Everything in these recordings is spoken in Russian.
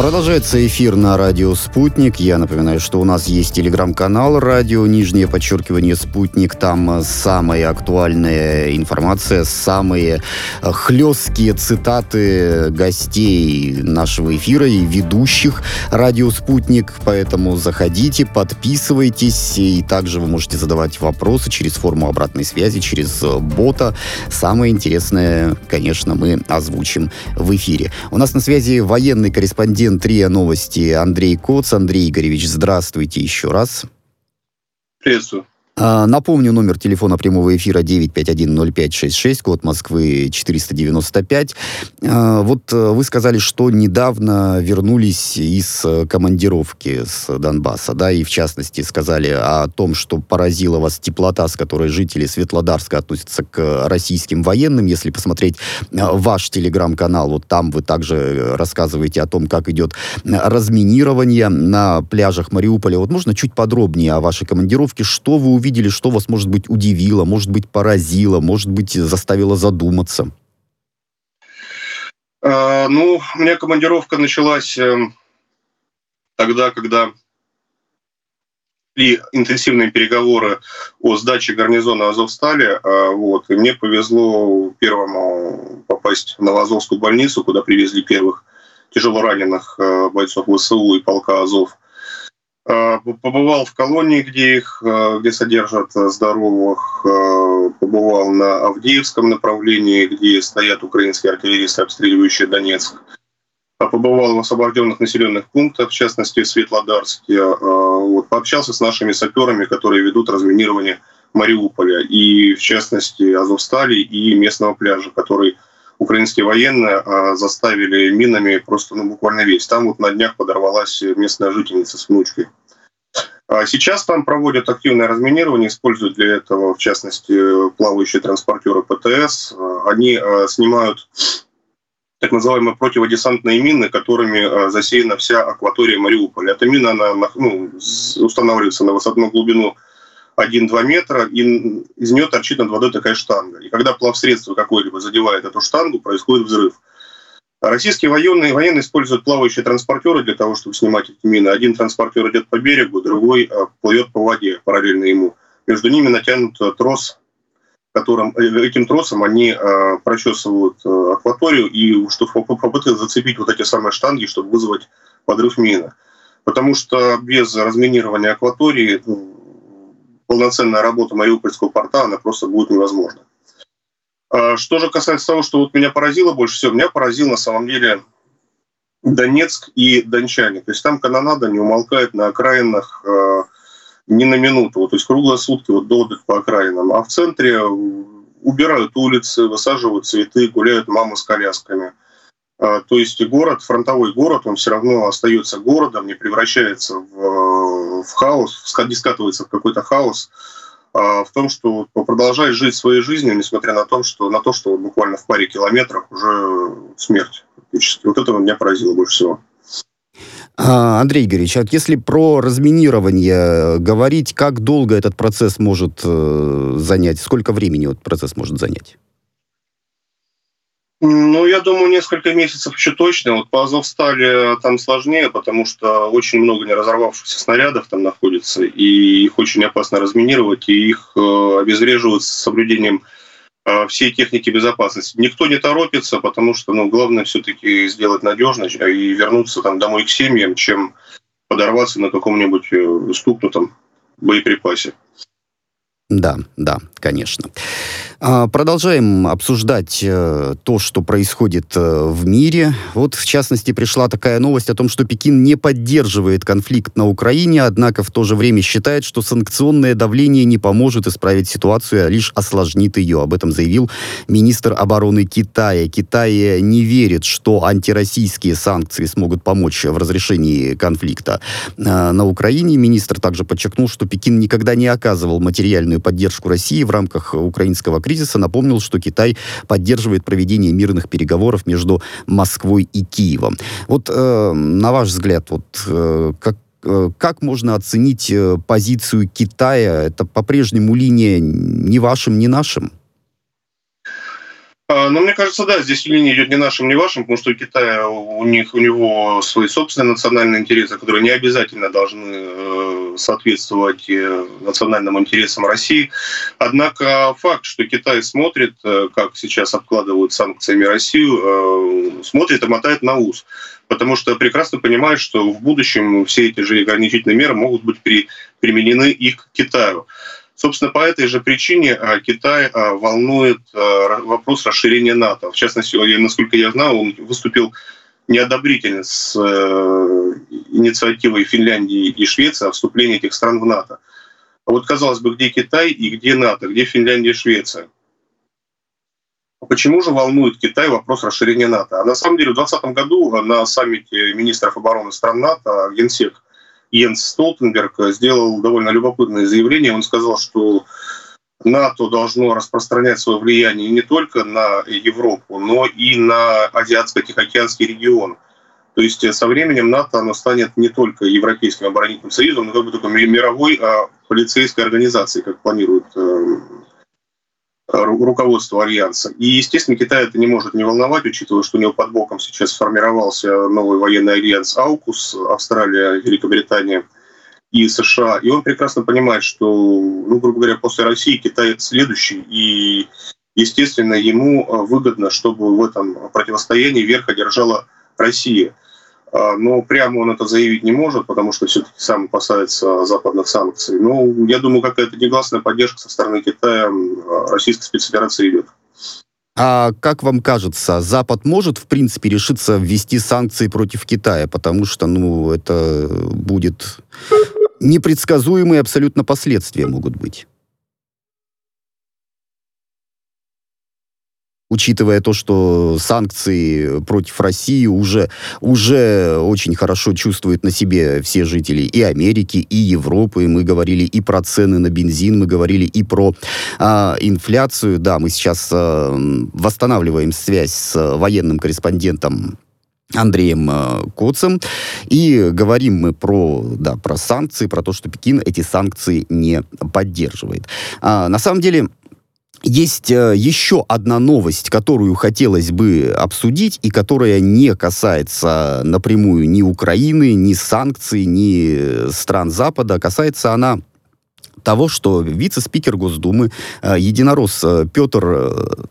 Продолжается эфир на радио «Спутник». Я напоминаю, что у нас есть телеграм-канал радио, _Спутник. Там самая актуальная информация, самые хлесткие цитаты гостей нашего эфира и ведущих радио «Спутник». Поэтому заходите, подписывайтесь. И также вы можете задавать вопросы через форму обратной связи, через бота. Самое интересное, конечно, мы озвучим в эфире. У нас на связи военный корреспондент РИА Новости Андрей Коц. Андрей Игоревич, здравствуйте еще раз. Приветствую. Напомню, номер телефона прямого эфира 951-0566, код Москвы 495. Вот вы сказали, что недавно вернулись из командировки с Донбасса, да, и в частности сказали о том, что поразила вас теплота, с которой жители Светлодарска относятся к российским военным. Если посмотреть ваш телеграм-канал, вот там вы также рассказываете о том, как идет разминирование на пляжах Мариуполя. Вот можно чуть подробнее о вашей командировке? Что вы увидели, что вас, может быть, удивило, может быть, поразило, может быть, заставило задуматься? У меня командировка началась тогда, когда шли интенсивные переговоры о сдаче гарнизона Азовстали. И мне повезло первому попасть в Новоазовскую больницу, куда привезли первых тяжелораненых бойцов ВСУ и полка Азов. Побывал в колонии, где содержат здоровых, побывал на Авдеевском направлении, где стоят украинские артиллеристы, обстреливающие Донецк. Побывал в освобожденных населенных пунктах, в частности в Светлодарске. Пообщался с нашими саперами, которые ведут разминирование Мариуполя, и в частности Азовстали и местного пляжа, который украинские военные заставили минами просто буквально весь. Там на днях подорвалась местная жительница с внучкой. Сейчас там проводят активное разминирование, используют для этого, в частности, плавающие транспортеры ПТС. Они снимают так называемые противодесантные мины, которыми засеяна вся акватория Мариуполя. Эта мина она, устанавливается на высотную глубину 1-2 метра, и из нее торчит над водой такая штанга. И когда плавсредство какое-либо задевает эту штангу, происходит взрыв. Российские военные используют плавающие транспортеры для того, чтобы снимать эти мины. Один транспортер идет по берегу, другой плывет по воде параллельно ему. Между ними натянут трос, этим тросом они прочесывают акваторию и чтобы попытаться зацепить эти самые штанги, чтобы вызвать подрыв мины. Потому что без разминирования акватории полноценная работа Мариупольского порта, она просто будет невозможна. Что же касается того, что меня поразило больше всего, меня поразил на самом деле Донецк и дончане. То есть там канонада не умолкает на окраинах ни на минуту. То есть круглые сутки долбят по окраинам. А в центре убирают улицы, высаживают цветы, гуляют мамы с колясками. То есть фронтовой город, он все равно остается городом, не превращается в хаос, не скатывается в какой-то хаос, в том, что продолжает жить своей жизнью, несмотря на то, что буквально в паре километров уже смерть практически. Это меня поразило больше всего. Андрей Игоревич, если про разминирование говорить, как долго этот процесс может занять, сколько времени этот процесс может занять? Я думаю, несколько месяцев еще точно. По Азовстали там сложнее, потому что очень много неразорвавшихся снарядов там находится, и их очень опасно разминировать, и их обезвреживают с соблюдением всей техники безопасности. Никто не торопится, потому что главное все-таки сделать надежно и вернуться домой к семьям, чем подорваться на каком-нибудь стукнутом боеприпасе. Да, конечно. Продолжаем обсуждать то, что происходит в мире. В частности, пришла такая новость о том, что Пекин не поддерживает конфликт на Украине, однако в то же время считает, что санкционное давление не поможет исправить ситуацию, а лишь осложнит ее. Об этом заявил министр обороны Китая. Китай не верит, что антироссийские санкции смогут помочь в разрешении конфликта на Украине. Министр также подчеркнул, что Пекин никогда не оказывал материальную поддержку России в рамках украинского кризиса. Напомнил, что Китай поддерживает проведение мирных переговоров между Москвой и Киевом. На ваш взгляд, как можно оценить позицию Китая? Это по-прежнему линия ни вашим, ни нашим? Но мне кажется, да, здесь линия идет не нашим, не вашим, потому что у Китая у него свои собственные национальные интересы, которые не обязательно должны соответствовать национальным интересам России. Однако факт, что Китай смотрит, как сейчас обкладывают санкциями Россию, смотрит и мотает на ус. Потому что прекрасно понимает, что в будущем все эти же ограничительные меры могут быть применены и к Китаю. Собственно, по этой же причине Китай волнует вопрос расширения НАТО. В частности, насколько я знаю, он выступил неодобрительно с инициативой Финляндии и Швеции о вступлении этих стран в НАТО. А вот, казалось бы, где Китай и где НАТО, где Финляндия и Швеция? Почему же волнует Китай вопрос расширения НАТО? А на самом деле в 2020 году на саммите министров обороны стран НАТО генсек Йенс Столтенберг сделал довольно любопытное заявление. Он сказал, что НАТО должно распространять свое влияние не только на Европу, но и на Азиатско-Тихоокеанский регион. То есть со временем НАТО оно станет не только Европейским оборонительным союзом, но как бы такой мировой полицейской организацией, как планирует руководство Альянса. И, естественно, Китай это не может не волновать, учитывая, что у него под боком сейчас сформировался новый военный альянс АУКУС, Австралия, Великобритания и США. И он прекрасно понимает, что, грубо говоря, после России Китай следующий. И, естественно, ему выгодно, чтобы в этом противостоянии верх одержала Россия. Но прямо он это заявить не может, потому что все-таки сам опасается западных санкций. Но я думаю, какая-то негласная поддержка со стороны Китая Российской спецоперации идет. А как вам кажется, Запад может, в принципе, решиться ввести санкции против Китая? Потому что, это будет непредсказуемые абсолютно последствия могут быть. Учитывая то, что санкции против России уже очень хорошо чувствуют на себе все жители и Америки, и Европы. Мы говорили и про цены на бензин, мы говорили и про инфляцию. Да, мы сейчас восстанавливаем связь с военным корреспондентом Андреем Коцем, и говорим мы про санкции, про то, что Пекин эти санкции не поддерживает. На самом деле, есть еще одна новость, которую хотелось бы обсудить, и которая не касается напрямую ни Украины, ни санкций, ни стран Запада. Касается она того, что вице-спикер Госдумы, единорос Петр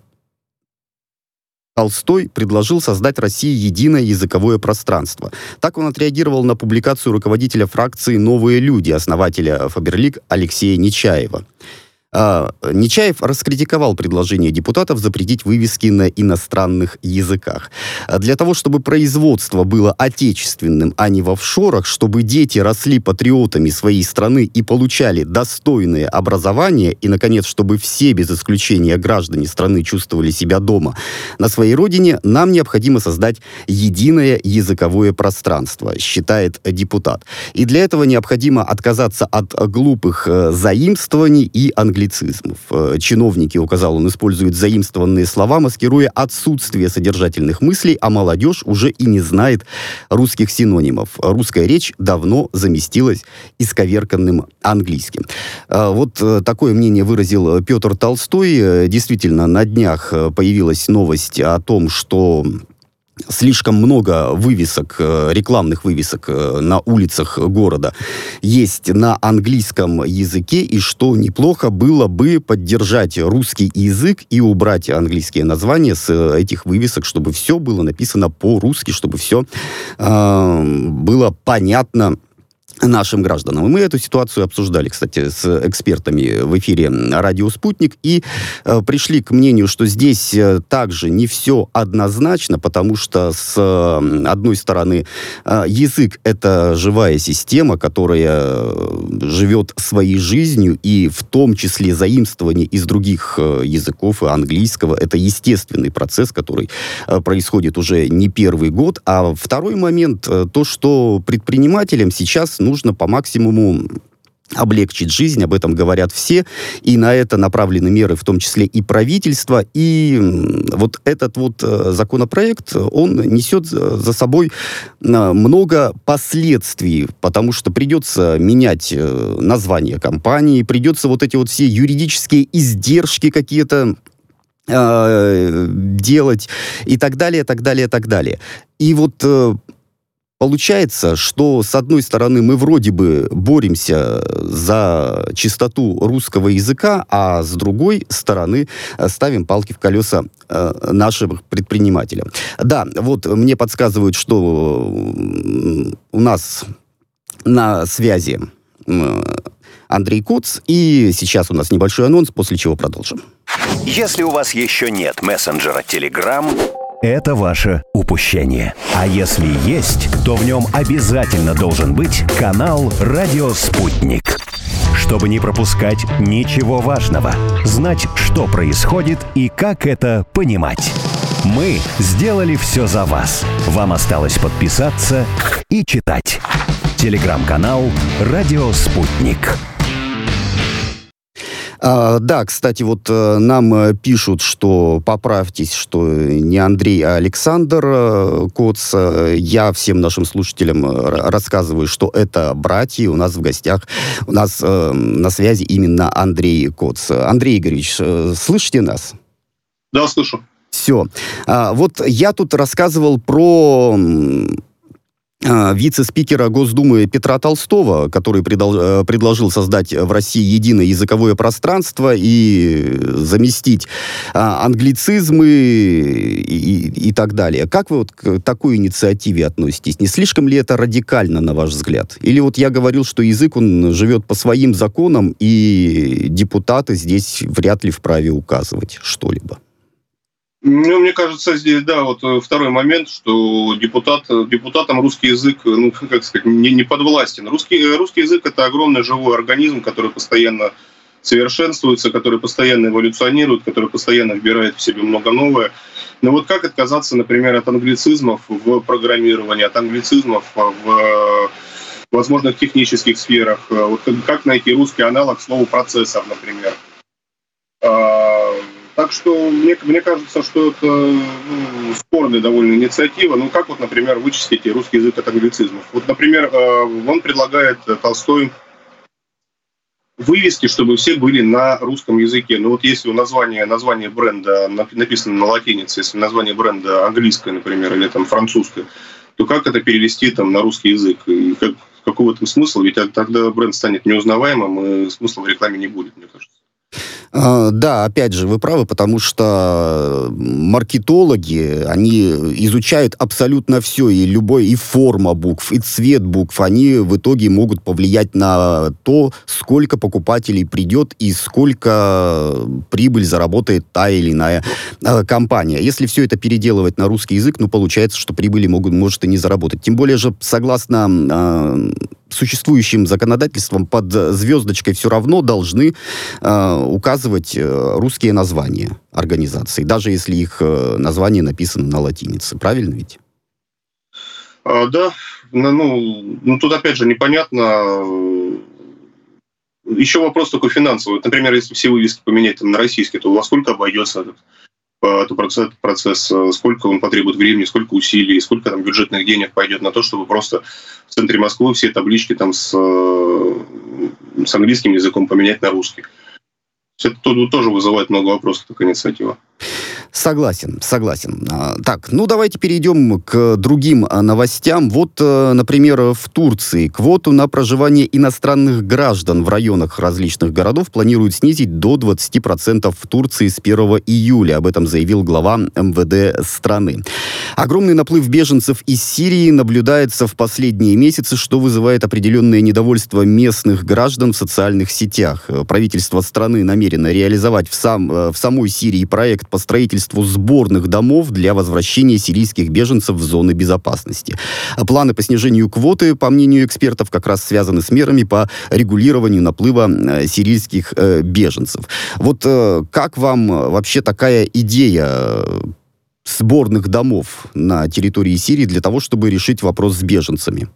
Толстой предложил создать России единое языковое пространство. Так он отреагировал на публикацию руководителя фракции «Новые люди», основателя Фаберлик Алексея Нечаева. Нечаев раскритиковал предложение депутатов запретить вывески на иностранных языках. Для того, чтобы производство было отечественным, а не в офшорах, чтобы дети росли патриотами своей страны и получали достойное образование, и, наконец, чтобы все, без исключения граждане страны, чувствовали себя дома на своей родине, нам необходимо создать единое языковое пространство, считает депутат. И для этого необходимо отказаться от глупых заимствований и англицизмов. Чиновники, указал он, используют заимствованные слова, маскируя отсутствие содержательных мыслей, а молодежь уже и не знает русских синонимов. Русская речь давно заместилась исковерканным английским. Вот такое мнение выразил Петр Толстой. Действительно, на днях появилась новость о том, что слишком много вывесок, рекламных вывесок на улицах города есть на английском языке, и что неплохо было бы поддержать русский язык и убрать английские названия с этих вывесок, чтобы все было написано по-русски, чтобы все было понятно нашим гражданам. И мы эту ситуацию обсуждали, кстати, с экспертами в эфире «Радио Спутник», и пришли к мнению, что здесь также не все однозначно, потому что, с одной стороны, язык — это живая система, которая живет своей жизнью, и в том числе заимствование из других языков, и английского — это естественный процесс, который происходит уже не первый год. А второй момент, то, что предпринимателям сейчас нужно по максимуму облегчить жизнь, об этом говорят все, и на это направлены меры, в том числе и правительства, и вот этот вот законопроект, он несет за собой много последствий, потому что придется менять название компании, придется вот эти вот все юридические издержки какие-то делать и так далее, так далее, так далее. И вот получается, что, с одной стороны, мы вроде бы боремся за чистоту русского языка, а с другой стороны ставим палки в колеса нашим предпринимателям. Да, вот мне подсказывают, что у нас на связи Андрей Коц, и сейчас у нас небольшой анонс, после чего продолжим. Если у вас еще нет мессенджера Telegram, это ваше упущение. А если есть, то в нем обязательно должен быть канал «Радио Спутник». Чтобы не пропускать ничего важного, знать, что происходит и как это понимать. Мы сделали все за вас. Вам осталось подписаться и читать. Телеграм-канал «Радио Спутник». Да, кстати, вот нам пишут, что поправьтесь, что не Андрей, а Александр Коц. Я всем нашим слушателям рассказываю, что это братья. У нас в гостях, у нас на связи именно Андрей Коц. Андрей Игоревич, слышите нас? Да, слышу. Все. Вот я тут рассказывал про вице-спикера Госдумы Петра Толстого, который предложил создать в России единое языковое пространство и заместить англицизмы и так далее. Как вы вот к такой инициативе относитесь? Не слишком ли это радикально, на ваш взгляд? Или вот я говорил, что язык, он живет по своим законам, и депутаты здесь вряд ли вправе указывать что-либо? Ну, мне кажется, здесь, да, вот второй момент, что депутатам русский язык, ну, как сказать, не подвластен. Русский язык — это огромный живой организм, который постоянно совершенствуется, который постоянно эволюционирует, который постоянно вбирает в себя много новое. Но вот как отказаться, например, от англицизмов в программировании, от англицизмов в возможных технических сферах? Вот как найти русский аналог слова «процессор», например? Так что мне кажется, что это спорная довольно инициатива. Ну, как вот, например, вычистить русский язык от англицизмов? Вот, например, он предлагает, Толстой, вывески, чтобы все были на русском языке. Ну, вот если название бренда написано на латинице, если название бренда английское, например, или там французское, то как это перевести там на русский язык? И какой в этом смысл? Ведь тогда бренд станет неузнаваемым, и смысла в рекламе не будет, мне кажется. Да, опять же, вы правы, потому что маркетологи, они изучают абсолютно все, и форма букв, и цвет букв, они в итоге могут повлиять на то, сколько покупателей придет и сколько прибыль заработает та или иная компания. Если все это переделывать на русский язык, ну, получается, что прибыли может и не заработать. Тем более же, согласно существующим законодательством, под звездочкой все равно должны указывать русские названия организаций, даже если их название написано на латинице. Правильно ведь? Да. Ну, тут опять же непонятно. Еще вопрос такой финансовый. Например, если все вывески поменять на российские, то во сколько обойдется этот процесс, сколько он потребует времени, сколько усилий, сколько там бюджетных денег пойдет на то, чтобы просто в центре Москвы все таблички там с английским языком поменять на русский. Это тоже вызывает много вопросов, такая инициатива. Согласен. Так, ну давайте перейдем к другим новостям. Вот, например, в Турции квоту на проживание иностранных граждан в районах различных городов планируют снизить до 20% в Турции с 1 июля. Об этом заявил глава МВД страны. Огромный наплыв беженцев из Сирии наблюдается в последние месяцы, что вызывает определенное недовольство местных граждан в социальных сетях. Правительство страны намерено реализовать в самой Сирии проект по строительству сборных домов для возвращения сирийских беженцев в зоны безопасности. Планы по снижению квоты, по мнению экспертов, как раз связаны с мерами по регулированию наплыва сирийских беженцев. Вот как вам вообще такая идея сборных домов на территории Сирии для того, чтобы решить вопрос с беженцами?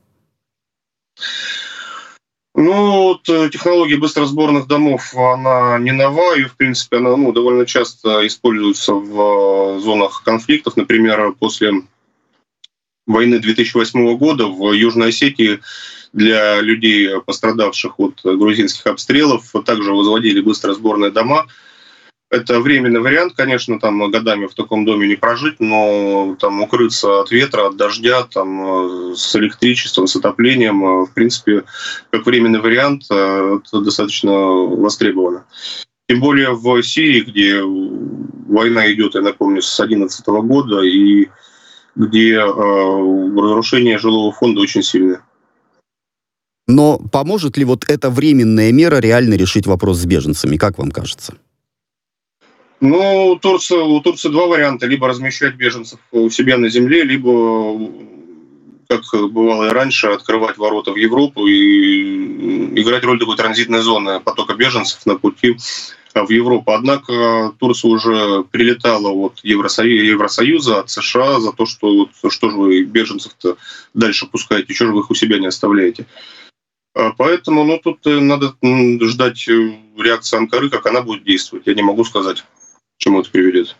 Ну, технология быстросборных домов, она не нова, и, в принципе, она довольно часто используется в зонах конфликтов. Например, после войны 2008 года в Южной Осетии для людей, пострадавших от грузинских обстрелов, также возводили быстросборные дома. Это временный вариант, конечно, там годами в таком доме не прожить, но там укрыться от ветра, от дождя, там с электричеством, с отоплением, в принципе, как временный вариант, это достаточно востребовано. Тем более в Сирии, где война идет, я напомню, с 2011 года, и где разрушение жилого фонда очень сильное. Но поможет ли вот эта временная мера реально решить вопрос с беженцами, как вам кажется? Ну, у Турции два варианта. Либо размещать беженцев у себя на земле, либо, как бывало и раньше, открывать ворота в Европу и играть роль такой транзитной зоны потока беженцев на пути в Европу. Однако Турция уже прилетала от Евросоюза, от США за то, что же вы беженцев-то дальше пускаете, что же вы их у себя не оставляете. Поэтому тут надо ждать реакции Анкары, как она будет действовать. Я не могу сказать, к чему это приведет.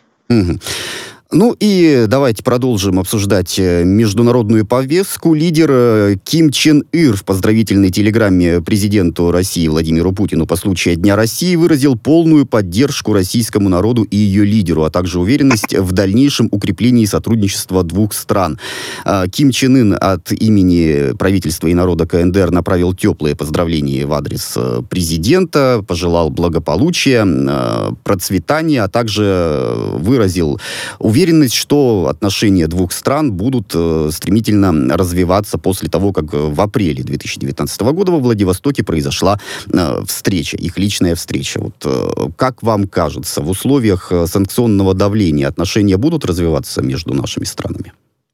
Ну и давайте продолжим обсуждать международную повестку. Лидер Ким Чен Ир в поздравительной телеграмме президенту России Владимиру Путину по случаю Дня России выразил полную поддержку российскому народу и ее лидеру, а также уверенность в дальнейшем укреплении сотрудничества двух стран. Ким Чен Ын от имени правительства и народа КНДР направил теплые поздравления в адрес президента, пожелал благополучия, процветания, а также выразил уверенность, что отношения двух стран будут стремительно развиваться после того, как в апреле 2019 года во Владивостоке произошла встреча, их личная встреча. Вот, как вам кажется, в условиях санкционного давления отношения будут развиваться между нашими странами?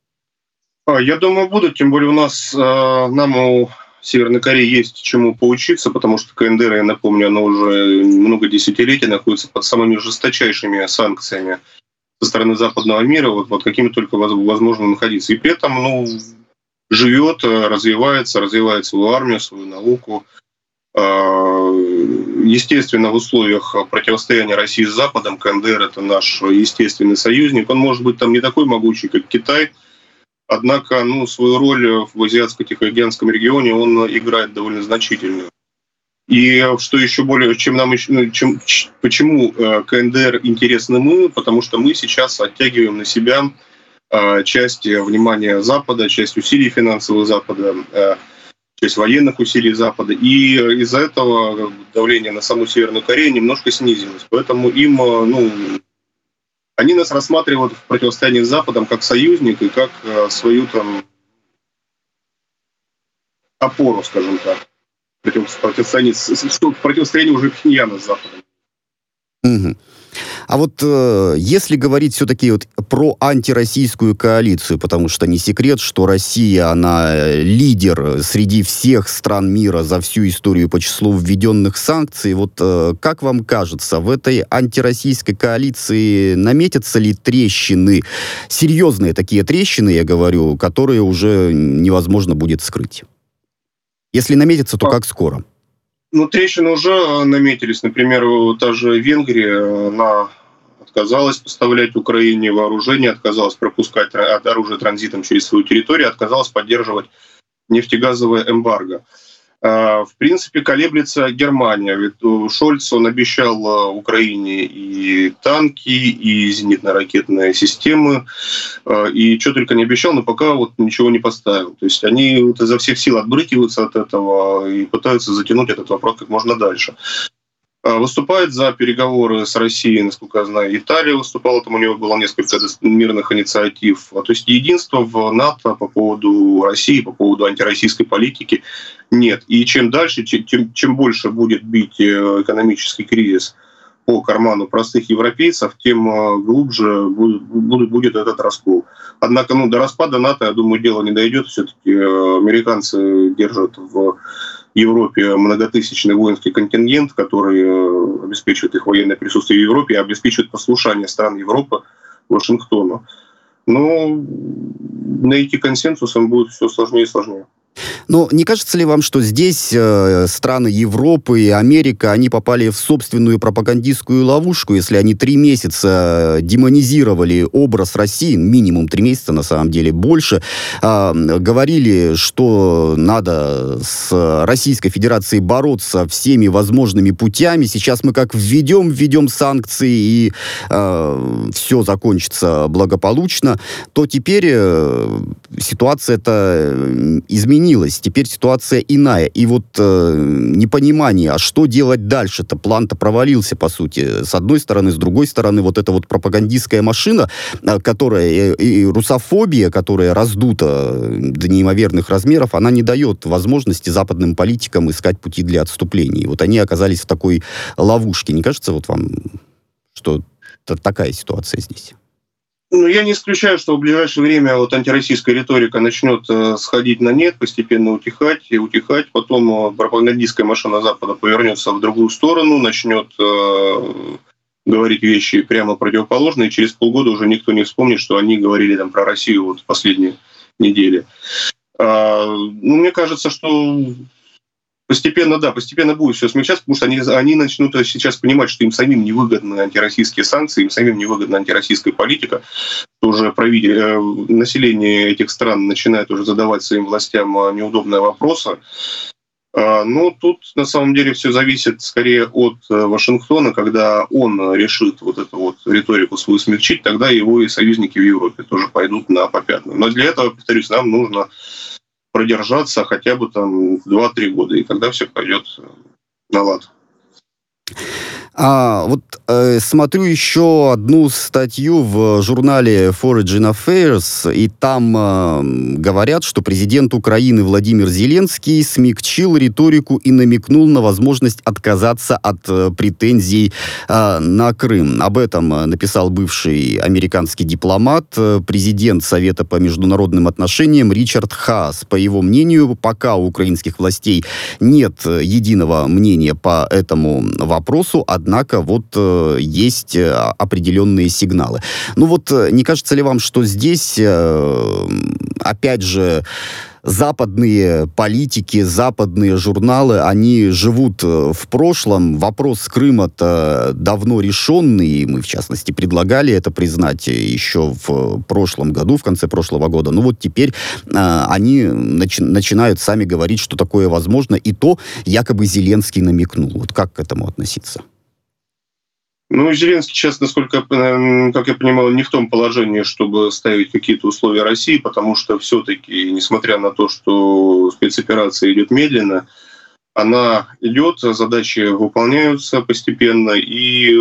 Я думаю, будут, тем более нам у Северной Кореи есть чему поучиться, потому что КНДР, я напомню, она уже много десятилетий находится под самыми жесточайшими санкциями со стороны западного мира, вот какими только возможно находиться. И при этом, живет, развивает свою армию, свою науку. Естественно, в условиях противостояния России с Западом, КНДР — это наш естественный союзник. Он может быть там не такой могучий, как Китай, однако, свою роль в Азиатско-Тихоокеанском регионе он играет довольно значительную. И что еще более, почему КНДР интересны мы? Потому что мы сейчас оттягиваем на себя часть внимания Запада, часть усилий финансовых Запада, часть военных усилий Запада. И из-за этого давление на саму Северную Корею немножко снизилось. Поэтому они нас рассматривают в противостоянии с Западом как союзник и как свою опору, скажем так. В противостоянии уже Пхеньяна с Западом. Угу. А вот если говорить все-таки про антироссийскую коалицию, потому что не секрет, что Россия, она лидер среди всех стран мира за всю историю по числу введенных санкций, как вам кажется, в этой антироссийской коалиции наметятся ли трещины, серьезные такие трещины, я говорю, которые уже невозможно будет скрыть? Если наметится, то как скоро? Трещины уже наметились. Например, та же Венгрия, она отказалась поставлять Украине вооружение, отказалась пропускать оружие транзитом через свою территорию, отказалась поддерживать нефтегазовое эмбарго. В принципе, колеблется Германия. Ведь Шольц, он обещал Украине и танки, и зенитно-ракетные системы, и что только не обещал, но пока ничего не поставил. То есть они изо всех сил отбрыкиваются от этого и пытаются затянуть этот вопрос как можно дальше. Выступает за переговоры с Россией, насколько я знаю, Италия выступала, там у него было несколько мирных инициатив. То есть единства в НАТО по поводу России, по поводу антироссийской политики нет. И чем дальше, чем больше будет бить экономический кризис по карману простых европейцев, тем глубже будет этот раскол. Однако до распада НАТО, я думаю, дело не дойдет. Все-таки американцы держат в Европе многотысячный воинский контингент, который обеспечивает их военное присутствие в Европе и обеспечивает послушание стран Европы Вашингтону. Но найти консенсус им будет все сложнее и сложнее. Но не кажется ли вам, что здесь страны Европы и Америка, они попали в собственную пропагандистскую ловушку, если они 3 месяца демонизировали образ России, минимум 3 месяца, на самом деле больше, говорили, что надо с Российской Федерацией бороться всеми возможными путями. Сейчас мы как введем санкции, и все закончится благополучно, то теперь ситуация-то изменилась. Теперь ситуация иная. И вот непонимание, а что делать дальше-то? План-то провалился, по сути. С одной стороны, с другой стороны, вот эта вот пропагандистская машина, которая и русофобия, которая раздута до неимоверных размеров, она не дает возможности западным политикам искать пути для отступления. И вот они оказались в такой ловушке. Не кажется вот вам, что такая ситуация здесь? Ну, я не исключаю, что в ближайшее время вот антироссийская риторика начнет сходить на нет, постепенно утихать, потом пропагандистская машина Запада повернется в другую сторону, начнет говорить вещи прямо противоположные, и через полгода уже никто не вспомнит, что они говорили там про Россию вот в последние недели. Мне кажется, что постепенно будет все смягчаться, потому что они начнут сейчас понимать, что им самим невыгодны антироссийские санкции, им самим невыгодна антироссийская политика. Уже население этих стран начинает уже задавать своим властям неудобные вопросы. Но тут на самом деле все зависит скорее от Вашингтона. Когда он решит вот эту вот риторику свою смягчить, тогда его и союзники в Европе тоже пойдут на попятную. Но для этого, повторюсь, нам нужно продержаться хотя бы там 2-3 года, и тогда все пойдет на лад. Смотрю еще одну статью в журнале Foreign Affairs, и там говорят, что президент Украины Владимир Зеленский смягчил риторику и намекнул на возможность отказаться от претензий на Крым. Об этом написал бывший американский дипломат, президент Совета по международным отношениям Ричард Хаас. По его мнению, пока у украинских властей нет единого мнения по этому вопросу, однако вот есть определенные сигналы. Ну вот не кажется ли вам, что здесь, опять же, западные политики, западные журналы, они живут в прошлом. Вопрос Крыма-то давно решенный, и мы, в частности, предлагали это признать еще в прошлом году, в конце прошлого года. Ну вот теперь они начинают сами говорить, что такое возможно, и то якобы Зеленский намекнул. Вот как к этому относиться? Ну, Зеленский сейчас, насколько, как я понимаю, не в том положении, чтобы ставить какие-то условия России, потому что все-таки, несмотря на то, что спецоперация идет медленно, она идет, задачи выполняются постепенно, и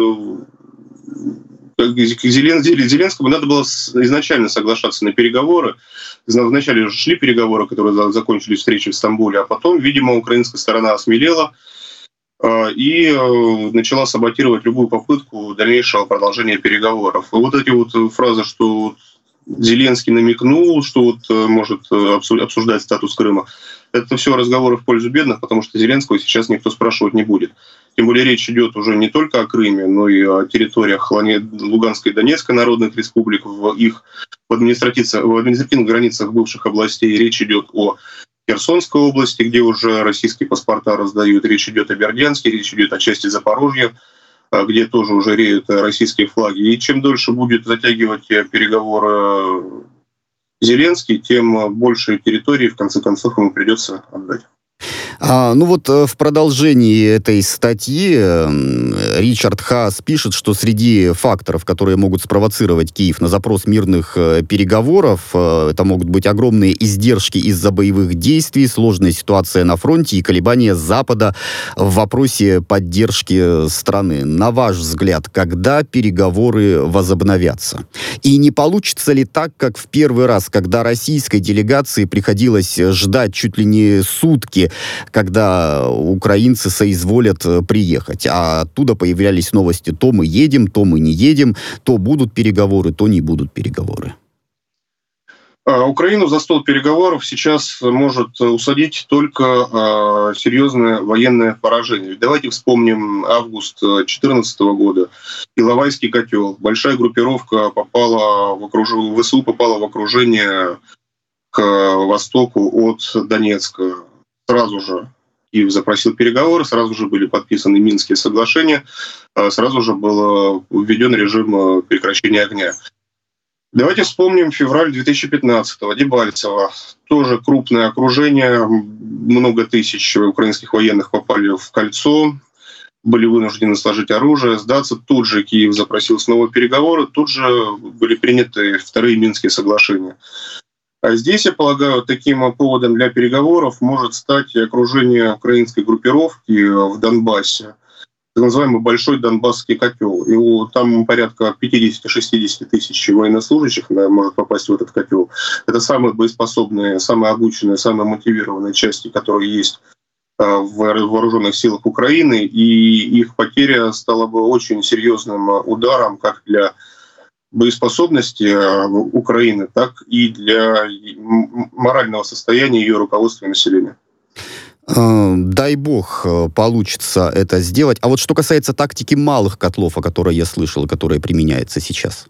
Зеленскому надо было изначально соглашаться на переговоры. Вначале уже шли переговоры, которые закончились встречей в Стамбуле, а потом, видимо, украинская сторона осмелела и начала саботировать любую попытку дальнейшего продолжения переговоров. И вот эти вот фразы, что Зеленский намекнул, что может обсуждать статус Крыма, это все разговоры в пользу бедных, потому что Зеленского сейчас никто спрашивать не будет. Тем более речь идет уже не только о Крыме, но и о территориях Луганской и Донецкой народных республик, в административных границах бывших областей. Речь идет о Херсонской области, где уже российские паспорта раздают. Речь идет о Бердянске, речь идет о части Запорожья, где тоже уже реют российские флаги. И чем дольше будет затягивать переговоры Зеленский, тем больше территории, в конце концов, ему придется отдать. В продолжении этой статьи Ричард Хаас пишет, что среди факторов, которые могут спровоцировать Киев на запрос мирных переговоров, это могут быть огромные издержки из-за боевых действий, сложная ситуация на фронте и колебания Запада в вопросе поддержки страны. На ваш взгляд, когда переговоры возобновятся? И не получится ли так, как в первый раз, когда российской делегации приходилось ждать чуть ли не сутки, когда украинцы соизволят приехать, а оттуда появлялись новости: то мы едем, то мы не едем, то будут переговоры, то не будут переговоры? Украину за стол переговоров сейчас может усадить только серьезное военное поражение. Давайте вспомним август 2014 года. Иловайский котел. Большая группировка ВСУ попала в окружение к востоку от Донецка. Сразу же Киев запросил переговоры, сразу же были подписаны Минские соглашения, сразу же был введен режим прекращения огня. Давайте вспомним февраль 2015-го, Дебальцево. Тоже крупное окружение, много тысяч украинских военных попали в кольцо, были вынуждены сложить оружие, сдаться. Тут же Киев запросил снова переговоры, тут же были приняты вторые Минские соглашения. А здесь, я полагаю, таким поводом для переговоров может стать окружение украинской группировки в Донбассе, так называемый Большой Донбасский котел. И там порядка 50-60 тысяч военнослужащих может попасть в этот котел. Это самые боеспособные, самые обученные, самые мотивированные части, которые есть в вооруженных силах Украины, и их потеря стала бы очень серьезным ударом как для боеспособности Украины, так и для морального состояния ее руководства и населения. Дай бог получится это сделать. А вот что касается тактики малых котлов, о которой я слышал, которая применяется сейчас.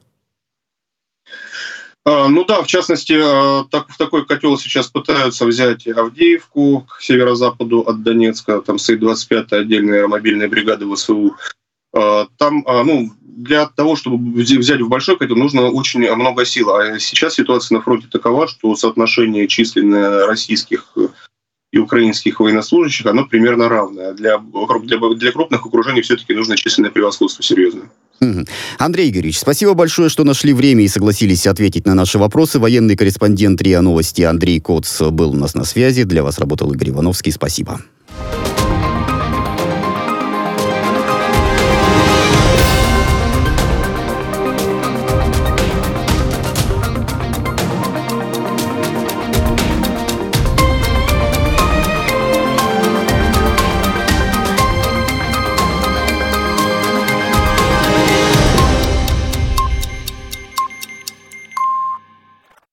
Ну да, в частности, в такой котел сейчас пытаются взять Авдеевку к северо-западу от Донецка, там стоит 25-я отдельная мобильная бригада ВСУ. Там, для того, чтобы взять в большой котел, нужно очень много сил. А сейчас ситуация на фронте такова, что соотношение численное российских и украинских военнослужащих, оно примерно равное. Для крупных окружений все-таки нужно численное превосходство серьезное. Андрей Игоревич, спасибо большое, что нашли время и согласились ответить на наши вопросы. Военный корреспондент РИА Новости Андрей Коц был у нас на связи. Для вас работал Игорь Ивановский. Спасибо.